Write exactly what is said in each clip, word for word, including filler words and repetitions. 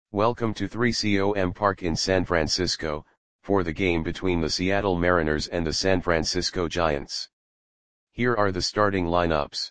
Welcome to three C O M Park in San Francisco, for the game between the Seattle Mariners and the San Francisco Giants. Here are the starting lineups.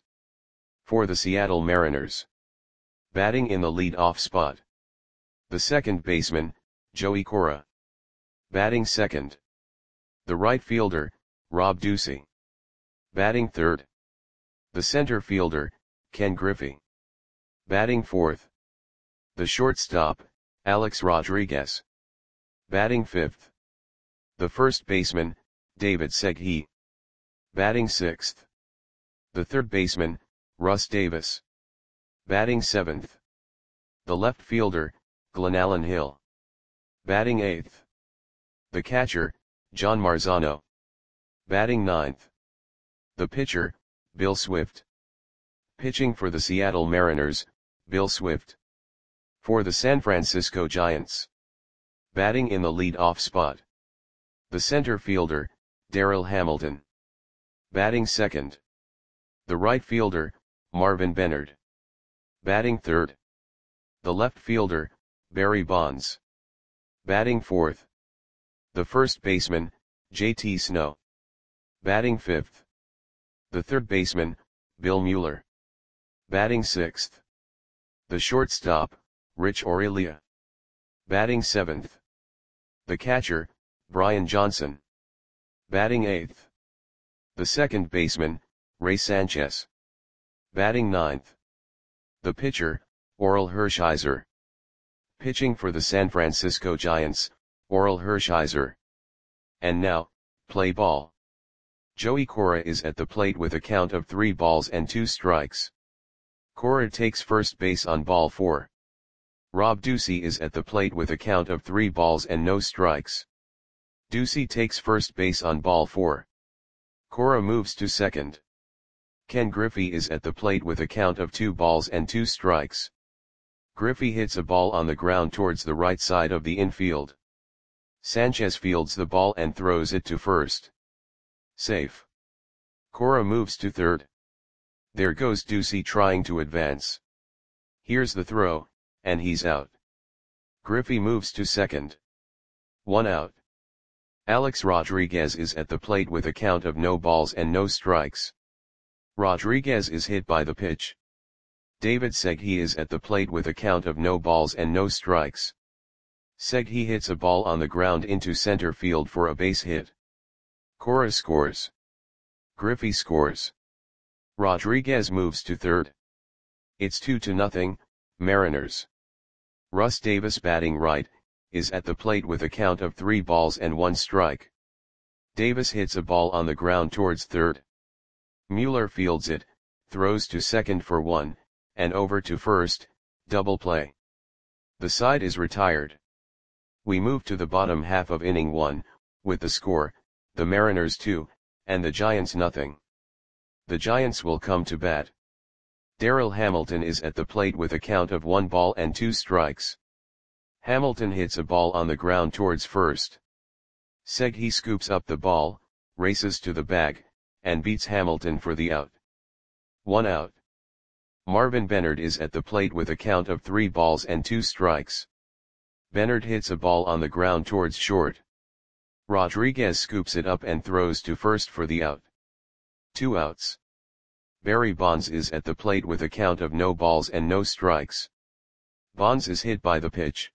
For the Seattle Mariners. Batting in the lead-off spot. The second baseman, Joey Cora. Batting second. The right fielder, Rob Ducey. Batting third. The center fielder, Ken Griffey. Batting fourth. The shortstop, Alex Rodriguez. Batting fifth. The first baseman, David Segui. Batting sixth. The third baseman, Russ Davis. Batting seventh. The left fielder, Glenallen Hill. Batting eighth. The catcher, John Marzano. Batting ninth. The pitcher, Bill Swift. Pitching for the Seattle Mariners, Bill Swift. For the San Francisco Giants. Batting in the lead-off spot. The center fielder, Darryl Hamilton. Batting second. The right fielder, Marvin Benard. Batting third. The left fielder, Barry Bonds. Batting fourth. The first baseman, J T Snow. Batting fifth. The third baseman, Bill Mueller. Batting sixth. The shortstop, Rich Aurelia. Batting seventh. The catcher, Brian Johnson. Batting eighth. The second baseman, Ray Sanchez. Batting ninth. The pitcher, Orel Hershiser. Pitching for the San Francisco Giants, Orel Hershiser. And now, play ball. Joey Cora is at the plate with a count of three balls and two strikes. Cora takes first base on ball four. Rob Ducey is at the plate with a count of three balls and no strikes. Ducey takes first base on ball four. Cora moves to second. Ken Griffey is at the plate with a count of two balls and two strikes. Griffey hits a ball on the ground towards the right side of the infield. Sanchez fields the ball and throws it to first. Safe. Cora moves to third. There goes Ducey trying to advance. Here's the throw, and he's out. Griffey moves to second. One out. Alex Rodriguez is at the plate with a count of no balls and no strikes. Rodriguez is hit by the pitch. David Segui is at the plate with a count of no balls and no strikes. Segui hits a ball on the ground into center field for a base hit. Cora scores. Griffey scores. Rodriguez moves to third. It's two to nothing, Mariners. Russ Davis, batting right, is at the plate with a count of three balls and one strike. Davis hits a ball on the ground towards third. Mueller fields it, throws to second for one, and over to first, double play. The side is retired. We move to the bottom half of inning one, with the score, the Mariners two, and the Giants nothing. The Giants will come to bat. Darryl Hamilton is at the plate with a count of one ball and two strikes. Hamilton hits a ball on the ground towards first. Segui scoops up the ball, races to the bag, and beats Hamilton for the out. One out. Marvin Benard is at the plate with a count of three balls and two strikes. Benard hits a ball on the ground towards short. Rodriguez scoops it up and throws to first for the out. Two outs. Barry Bonds is at the plate with a count of no balls and no strikes. Bonds is hit by the pitch.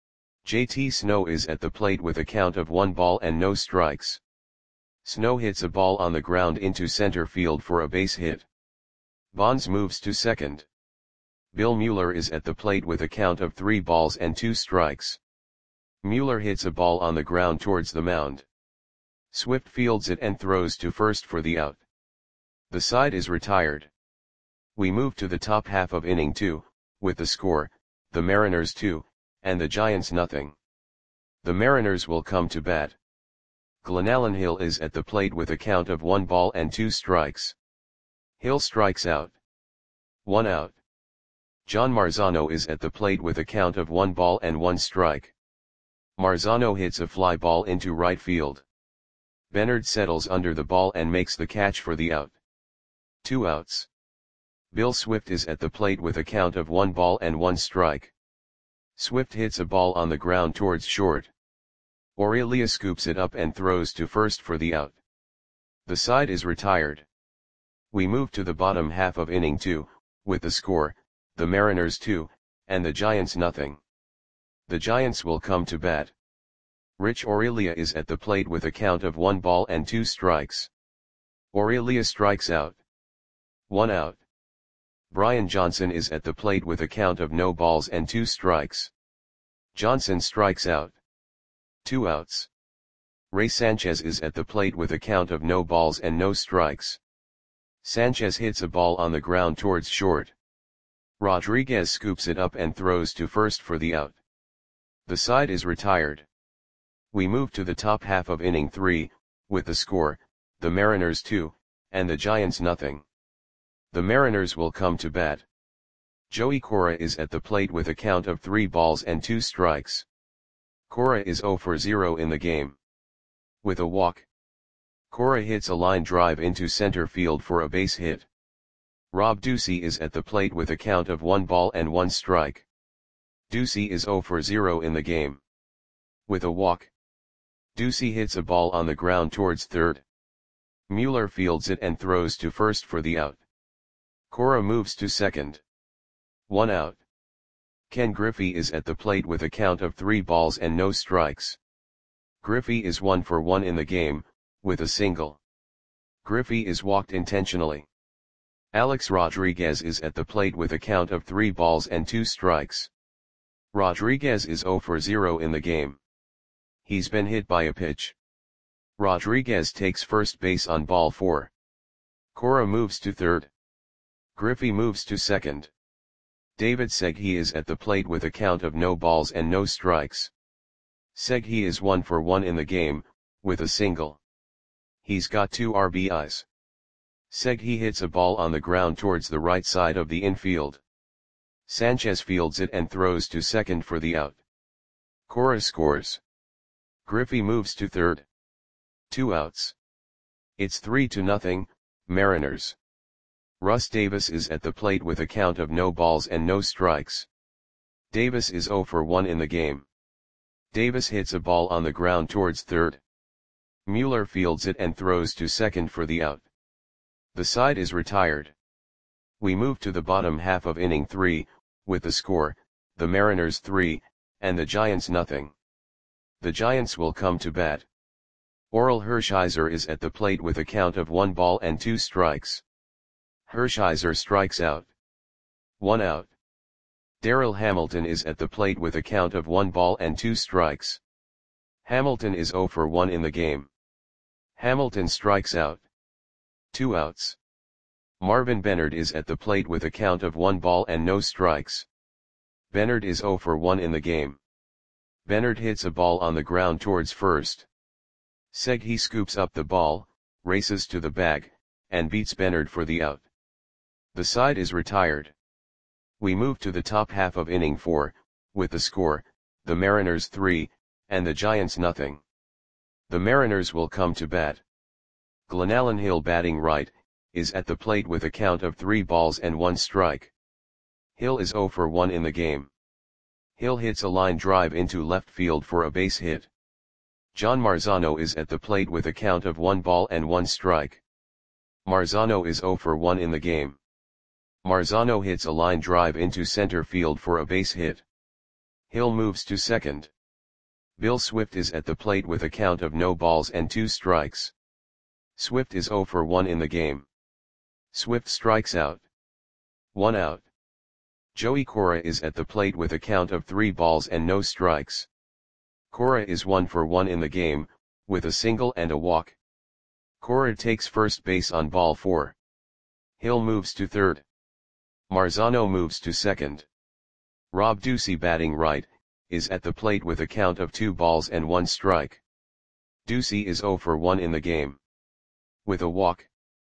J T Snow is at the plate with a count of one ball and no strikes. Snow hits a ball on the ground into center field for a base hit. Bonds moves to second. Bill Mueller is at the plate with a count of three balls and two strikes. Mueller hits a ball on the ground towards the mound. Swift fields it and throws to first for the out. The side is retired. We move to the top half of inning two, with the score, the Mariners two, and the Giants nothing. The Mariners will come to bat. Glenallen Hill is at the plate with a count of one ball and two strikes. Hill strikes out. One out. John Marzano is at the plate with a count of one ball and one strike. Marzano hits a fly ball into right field. Benard settles under the ball and makes the catch for the out. Two outs. Bill Swift is at the plate with a count of one ball and one strike. Swift hits a ball on the ground towards short. Aurelia scoops it up and throws to first for the out. The side is retired. We move to the bottom half of inning two, with the score, the Mariners two, and the Giants nothing. The Giants will come to bat. Rich Aurelia is at the plate with a count of one ball and two strikes. Aurelia strikes out. One out. Brian Johnson is at the plate with a count of no balls and two strikes. Johnson strikes out. Two outs. Ray Sanchez is at the plate with a count of no balls and no strikes. Sanchez hits a ball on the ground towards short. Rodriguez scoops it up and throws to first for the out. The side is retired. We move to the top half of inning three, with the score, the Mariners two, and the Giants nothing. The Mariners will come to bat. Joey Cora is at the plate with a count of three balls and two strikes. Cora is zero for zero in the game. With a walk, Cora hits a line drive into center field for a base hit. Rob Ducey is at the plate with a count of one ball and one strike. Ducey is zero for zero in the game. With a walk, Ducey hits a ball on the ground towards third. Mueller fields it and throws to first for the out. Cora moves to second. One out. Ken Griffey is at the plate with a count of three balls and no strikes. Griffey is one for one in the game, with a single. Griffey is walked intentionally. Alex Rodriguez is at the plate with a count of three balls and two strikes. Rodriguez is zero for zero in the game. He's been hit by a pitch. Rodriguez takes first base on ball four. Cora moves to third. Griffey moves to second. David Segui is at the plate with a count of no balls and no strikes. Segui is one for one in the game, with a single. He's got two R B Is. Segui hits a ball on the ground towards the right side of the infield. Sanchez fields it and throws to second for the out. Cora scores. Griffey moves to third. Two outs. It's three to nothing, Mariners. Russ Davis is at the plate with a count of no balls and no strikes. Davis is zero for one in the game. Davis hits a ball on the ground towards third. Mueller fields it and throws to second for the out. The side is retired. We move to the bottom half of inning three, with the score, the Mariners three, and the Giants nothing. The Giants will come to bat. Oral Hershiser is at the plate with a count of one ball and two strikes. Hershiser strikes out. One out. Darryl Hamilton is at the plate with a count of one ball and two strikes. Hamilton is zero for one in the game. Hamilton strikes out. Two outs. Marvin Bennard is at the plate with a count of one ball and no strikes. Bennard is zero for one in the game. Bennard hits a ball on the ground towards first. Segui scoops up the ball, races to the bag, and beats Bennard for the out. The side is retired. We move to the top half of inning four, with the score, the Mariners three, and the Giants nothing. The Mariners will come to bat. Glenallen Hill batting right, is at the plate with a count of three balls and one strike. Hill is zero for one in the game. Hill hits a line drive into left field for a base hit. John Marzano is at the plate with a count of one ball and one strike. Marzano is zero for one in the game. Marzano hits a line drive into center field for a base hit. Hill moves to second. Bill Swift is at the plate with a count of no balls and two strikes. Swift is zero for one in the game. Swift strikes out. One out. Joey Cora is at the plate with a count of three balls and no strikes. Cora is one for one in the game, with a single and a walk. Cora takes first base on ball four. Hill moves to third. Marzano moves to second. Rob Ducey batting right, is at the plate with a count of two balls and one strike. Ducey is zero for one in the game. With a walk,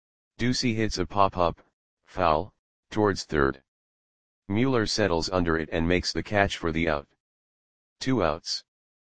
Ducey hits a pop-up, foul, towards third. Mueller settles under it and makes the catch for the out. Two outs.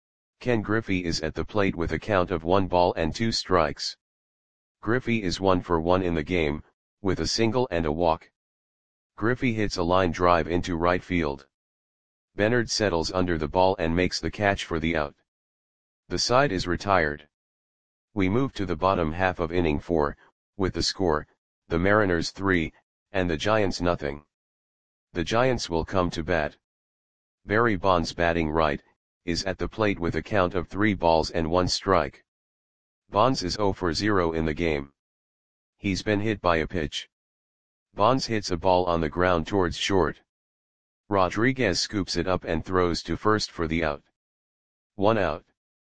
Ken Griffey is at the plate with a count of one ball and two strikes. Griffey is one for one in the game, with a single and a walk. Griffey hits a line drive into right field. Bernard settles under the ball and makes the catch for the out. The side is retired. We move to the bottom half of inning four, with the score, the Mariners three, and the Giants nothing. The Giants will come to bat. Barry Bonds, batting right, is at the plate with a count of three balls and one strike. Bonds is oh for oh in the game. He's been hit by a pitch. Bonds hits a ball on the ground towards short. Rodriguez scoops it up and throws to first for the out. One out.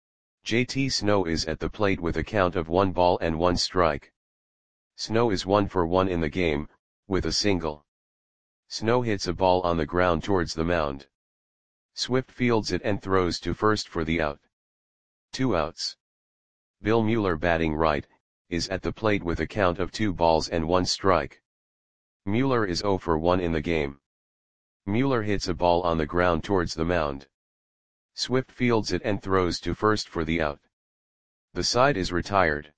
J T Snow is at the plate with a count of one ball and one strike. Snow is one for one in the game, with a single. Snow hits a ball on the ground towards the mound. Swift fields it and throws to first for the out. Two outs. Bill Mueller, batting right, is at the plate with a count of two balls and one strike. Mueller is oh for one in the game. Mueller hits a ball on the ground towards the mound. Swift fields it and throws to first for the out. The side is retired.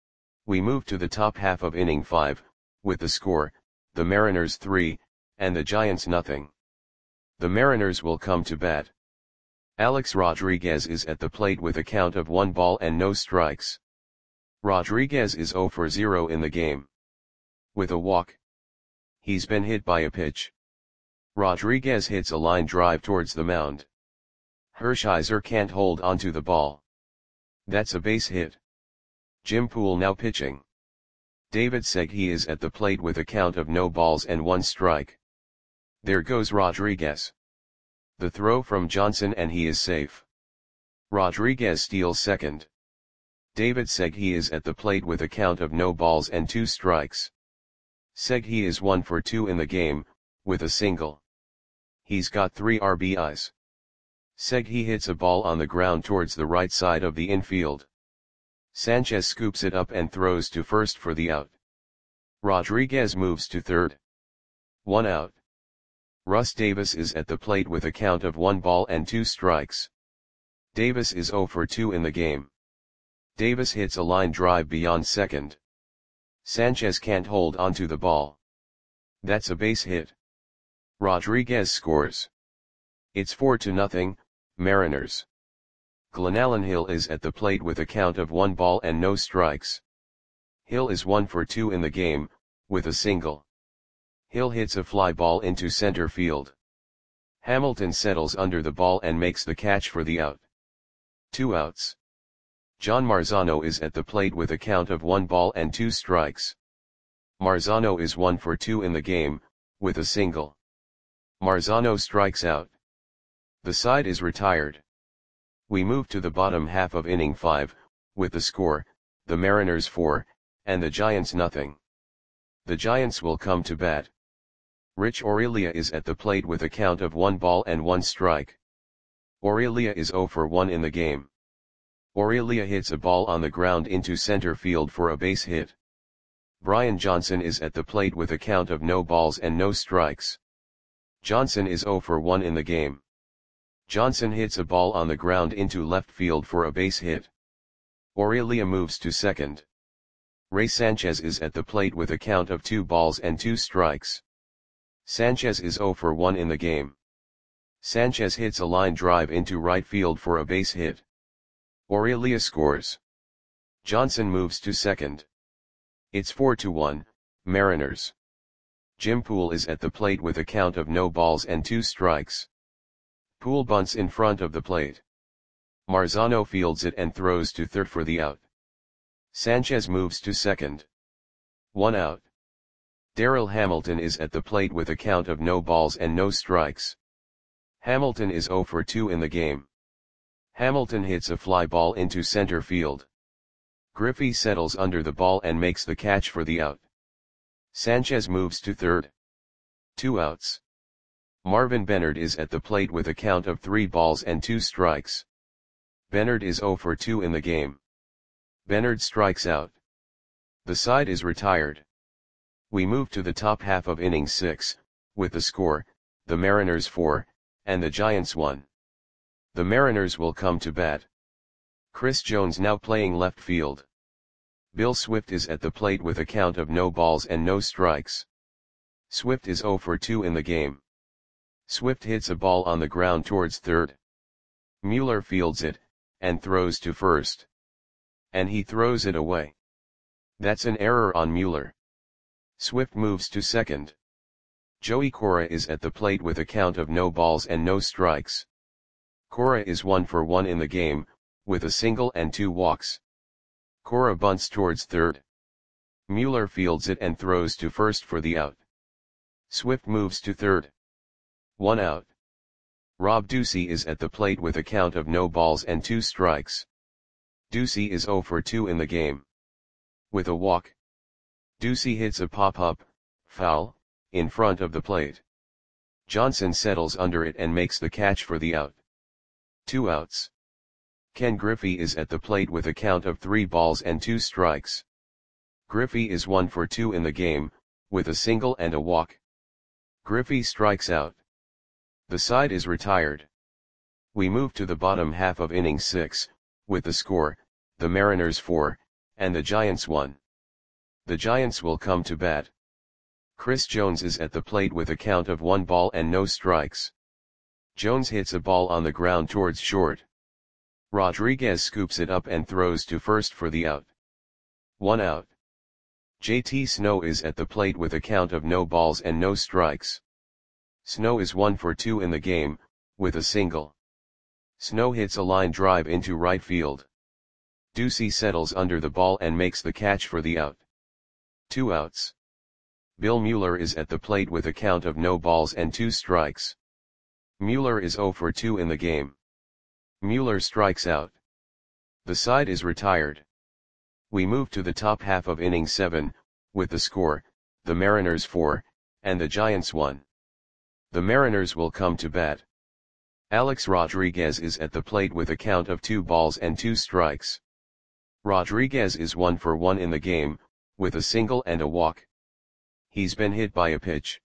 We move to the top half of inning five, with the score, the Mariners three, and the Giants nothing. The Mariners will come to bat. Alex Rodriguez is at the plate with a count of one ball and no strikes. Rodriguez is oh for oh in the game. With a walk. He's been hit by a pitch. Rodriguez hits a line drive towards the mound. Hershiser can't hold onto the ball. That's a base hit. Jim Poole now pitching. David Segui is at the plate with a count of no balls and one strike. There goes Rodriguez. The throw from Johnson and he is safe. Rodriguez steals second. David Segui is at the plate with a count of no balls and two strikes. Segui is one for two in the game, with a single. He's got three R B Is. Segui hits a ball on the ground towards the right side of the infield. Sanchez scoops it up and throws to first for the out. Rodriguez moves to third. One out. Russ Davis is at the plate with a count of one ball and two strikes. Davis is oh for two in the game. Davis hits a line drive beyond second. Sanchez can't hold onto the ball. That's a base hit. Rodriguez scores. It's four to nothing, Mariners. Glenallen Hill is at the plate with a count of one ball and no strikes. Hill is one for two in the game, with a single. Hill hits a fly ball into center field. Hamilton settles under the ball and makes the catch for the out. Two outs. John Marzano is at the plate with a count of one ball and two strikes. Marzano is one for two in the game, with a single. Marzano strikes out. The side is retired. We move to the bottom half of inning five, with the score, the Mariners four, and the Giants nothing. The Giants will come to bat. Rich Aurelia is at the plate with a count of one ball and one strike. Aurelia is oh for one in the game. Aurelia hits a ball on the ground into center field for a base hit. Brian Johnson is at the plate with a count of no balls and no strikes. Johnson is oh for one in the game. Johnson hits a ball on the ground into left field for a base hit. Aurelia moves to second. Ray Sanchez is at the plate with a count of two balls and two strikes. Sanchez is oh for one in the game. Sanchez hits a line drive into right field for a base hit. Aurelia scores. Johnson moves to second. It's four to one, Mariners. Jim Poole is at the plate with a count of no balls and two strikes. Poole bunts in front of the plate. Marzano fields it and throws to third for the out. Sanchez moves to second. One out. Darryl Hamilton is at the plate with a count of no balls and no strikes. Hamilton is oh for two in the game. Hamilton hits a fly ball into center field. Griffey settles under the ball and makes the catch for the out. Sanchez moves to third. Two outs. Marvin Bennard is at the plate with a count of three balls and two strikes. Bennard is oh for two in the game. Bennard strikes out. The side is retired. We move to the top half of inning six, with the score, the Mariners four, and the Giants one. The Mariners will come to bat. Chris Jones now playing left field. Bill Swift is at the plate with a count of no balls and no strikes. Swift is oh for two in the game. Swift hits a ball on the ground towards third. Mueller fields it, and throws to first. And he throws it away. That's an error on Mueller. Swift moves to second. Joey Cora is at the plate with a count of no balls and no strikes. Cora is one for one in the game, with a single and two walks. Cora bunts towards third. Mueller fields it and throws to first for the out. Swift moves to third. One out. Rob Ducey is at the plate with a count of no balls and two strikes. Ducey is zero for two in the game. With a walk. Ducey hits a pop-up, foul, in front of the plate. Johnson settles under it and makes the catch for the out. Two outs. Ken Griffey is at the plate with a count of three balls and two strikes. Griffey is one for two in the game, with a single and a walk. Griffey strikes out. The side is retired. We move to the bottom half of inning six, with the score, the Mariners four, and the Giants one. The Giants will come to bat. Chris Jones is at the plate with a count of one ball and no strikes. Jones hits a ball on the ground towards short. Rodriguez scoops it up and throws to first for the out. One out. J T Snow is at the plate with a count of no balls and no strikes. Snow is one for two in the game, with a single. Snow hits a line drive into right field. Ducey settles under the ball and makes the catch for the out. Two outs. Bill Mueller is at the plate with a count of no balls and two strikes. Mueller is zero for two in the game. Mueller strikes out. The side is retired. We move to the top half of inning seven, with the score, the Mariners four, and the Giants one. The Mariners will come to bat. Alex Rodriguez is at the plate with a count of two balls and two strikes. Rodriguez is one for one in the game, with a single and a walk. He's been hit by a pitch.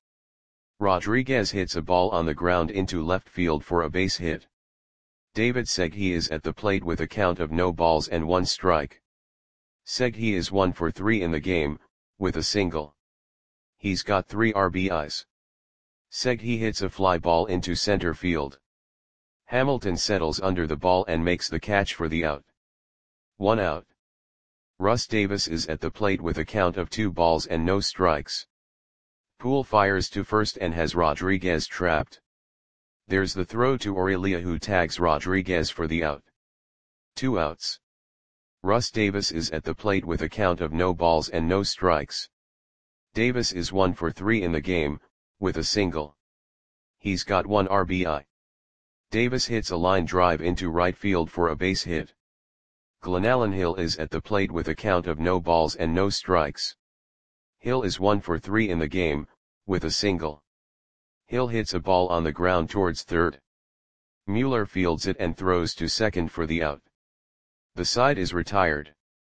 Rodriguez hits a ball on the ground into left field for a base hit. David Segui is at the plate with a count of no balls and one strike. Segui is one for three in the game, with a single. He's got three R B Is. Segui hits a fly ball into center field. Hamilton settles under the ball and makes the catch for the out. One out. Russ Davis is at the plate with a count of two balls and no strikes. Poole fires to first and has Rodriguez trapped. There's the throw to Aurelia, who tags Rodriguez for the out. Two outs. Russ Davis is at the plate with a count of no balls and no strikes. Davis is one for three in the game, with a single. He's got one R B I. Davis hits a line drive into right field for a base hit. Glenallen Hill is at the plate with a count of no balls and no strikes. Hill is one for three in the game, with a single. Hill hits a ball on the ground towards third. Mueller fields it and throws to second for the out. The side is retired.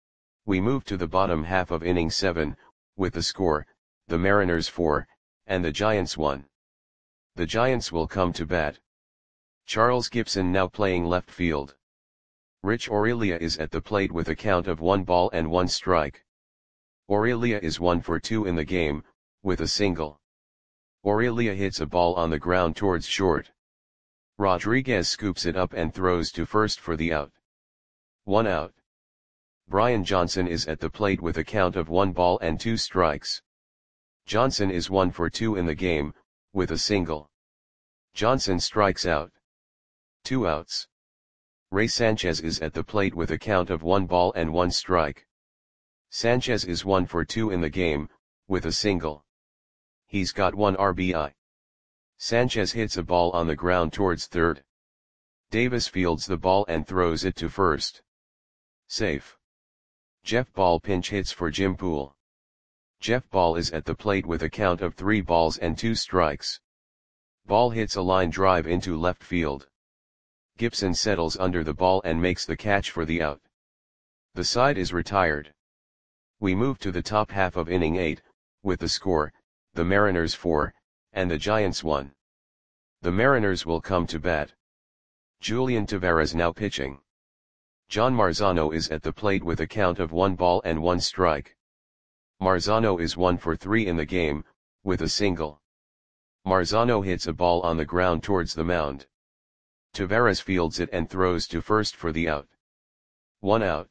We move to the bottom half of inning seven, with the score, the Mariners four, and the Giants one. The Giants will come to bat. Charles Gibson now playing left field. Rich Aurelia is at the plate with a count of one ball and one strike. Aurelia is one for two in the game, with a single. Aurelia hits a ball on the ground towards short. Rodriguez scoops it up and throws to first for the out. One out. Brian Johnson is at the plate with a count of one ball and two strikes. Johnson is one for two in the game, with a single. Johnson strikes out. Two outs. Ray Sanchez is at the plate with a count of one ball and one strike. Sanchez is one for two in the game, with a single. He's got one R B I. Sanchez hits a ball on the ground towards third. Davis fields the ball and throws it to first. Safe. Jeff Ball pinch hits for Jim Poole. Jeff Ball is at the plate with a count of three balls and two strikes. Ball hits a line drive into left field. Gibson settles under the ball and makes the catch for the out. The side is retired. We move to the top half of inning eight, with the score, the Mariners four, and the Giants one. The Mariners will come to bat. Julian Tavares now pitching. John Marzano is at the plate with a count of one ball and one strike. Marzano is one for three in the game, with a single. Marzano hits a ball on the ground towards the mound. Taveras fields it and throws to first for the out. One out.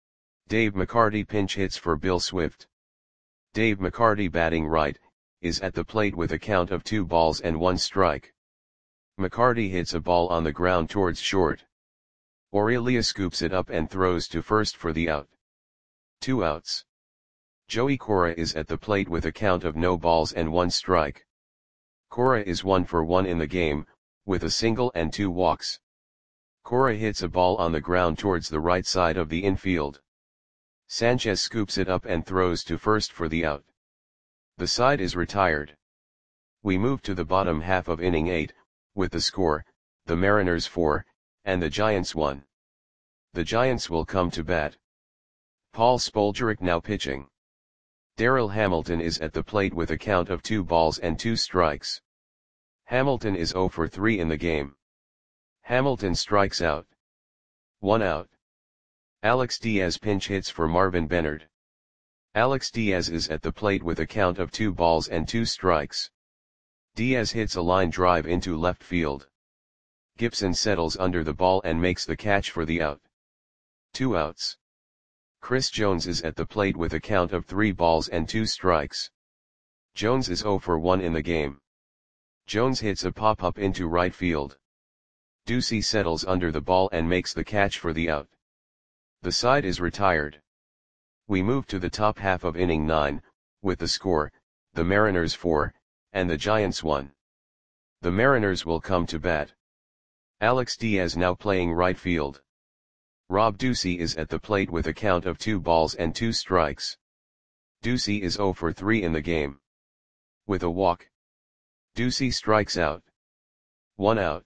Dave McCarty pinch hits for Bill Swift. Dave McCarty, batting right, is at the plate with a count of two balls and one strike. McCarty hits a ball on the ground towards short. Aurelia scoops it up and throws to first for the out. Two outs. Joey Cora is at the plate with a count of no balls and one strike. Cora is one for one in the game, with a single and two walks. Cora hits a ball on the ground towards the right side of the infield. Sanchez scoops it up and throws to first for the out. The side is retired. We move to the bottom half of inning eight, with the score, the Mariners four, and the Giants one. The Giants will come to bat. Paul Spoljaric now pitching. Darryl Hamilton is at the plate with a count of two balls and two strikes. Hamilton is zero for three in the game. Hamilton strikes out. One out. Alex Diaz pinch hits for Marvin Benard. Alex Diaz is at the plate with a count of two balls and two strikes. Diaz hits a line drive into left field. Gibson settles under the ball and makes the catch for the out. Two outs. Chris Jones is at the plate with a count of three balls and two strikes. Jones is zero for one in the game. Jones hits a pop-up into right field. Ducey settles under the ball and makes the catch for the out. The side is retired. We move to the top half of inning nine, with the score, the Mariners four, and the Giants one. The Mariners will come to bat. Alex Diaz now playing right field. Rob Ducey is at the plate with a count of two balls and two strikes. Ducey is zero for three in the game. With a walk. Ducey strikes out. One out.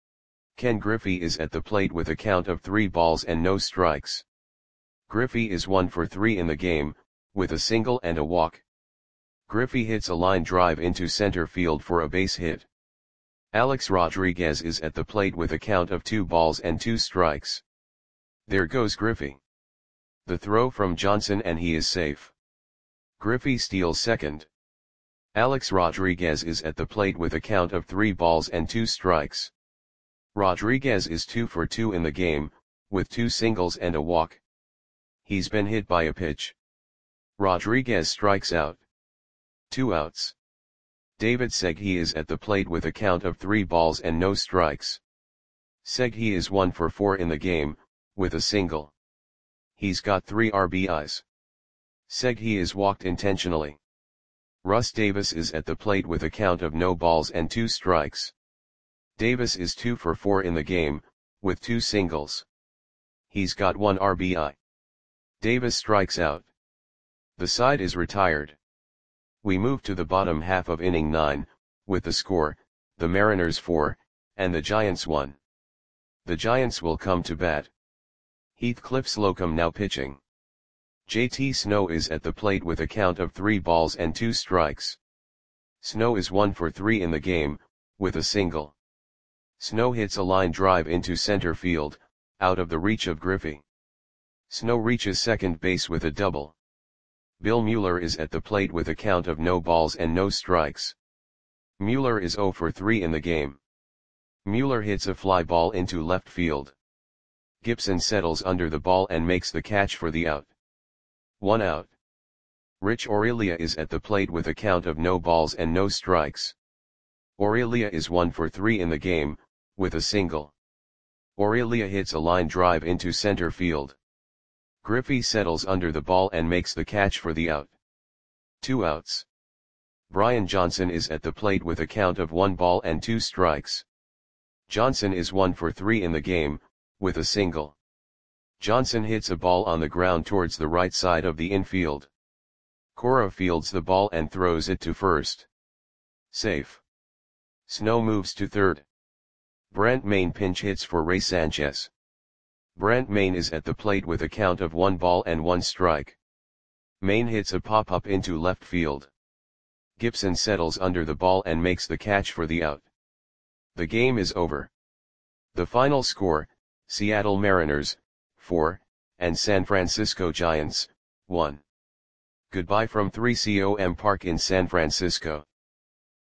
Ken Griffey is at the plate with a count of three balls and no strikes. Griffey is one for three in the game, with a single and a walk. Griffey hits a line drive into center field for a base hit. Alex Rodriguez is at the plate with a count of two balls and two strikes. There goes Griffey. The throw from Johnson and he is safe. Griffey steals second. Alex Rodriguez is at the plate with a count of three balls and two strikes. Rodriguez is two for two in the game, with two singles and a walk. He's been hit by a pitch. Rodriguez strikes out. Two outs. David Segui is at the plate with a count of three balls and no strikes. Segui is one for four in the game, with a single. He's got three R B Is. Segui is walked intentionally. Russ Davis is at the plate with a count of no balls and two strikes. Davis is two for four in the game, with two singles. He's got one R B I. Davis strikes out. The side is retired. We move to the bottom half of inning nine, with the score, the Mariners four, and the Giants one. The Giants will come to bat. Heathcliff Slocum now pitching. J T Snow is at the plate with a count of three balls and two strikes. Snow is one for three in the game, with a single. Snow hits a line drive into center field, out of the reach of Griffey. Snow reaches second base with a double. Bill Mueller is at the plate with a count of no balls and no strikes. Mueller is zero for three in the game. Mueller hits a fly ball into left field. Gibson settles under the ball and makes the catch for the out. One out. Rich Aurelia is at the plate with a count of no balls and no strikes. Aurelia is one for three in the game, with a single. Aurelia hits a line drive into center field. Griffey settles under the ball and makes the catch for the out. Two outs. Brian Johnson is at the plate with a count of one ball and two strikes. Johnson is one for three in the game, with a single. Johnson hits a ball on the ground towards the right side of the infield. Cora fields the ball and throws it to first. Safe. Snow moves to third. Brent Maine pinch hits for Ray Sanchez. Brent Maine is at the plate with a count of one ball and one strike. Maine hits a pop-up into left field. Gibson settles under the ball and makes the catch for the out. The game is over. The final score, Seattle Mariners, four, and San Francisco Giants, one. Goodbye from three C O M Park in San Francisco.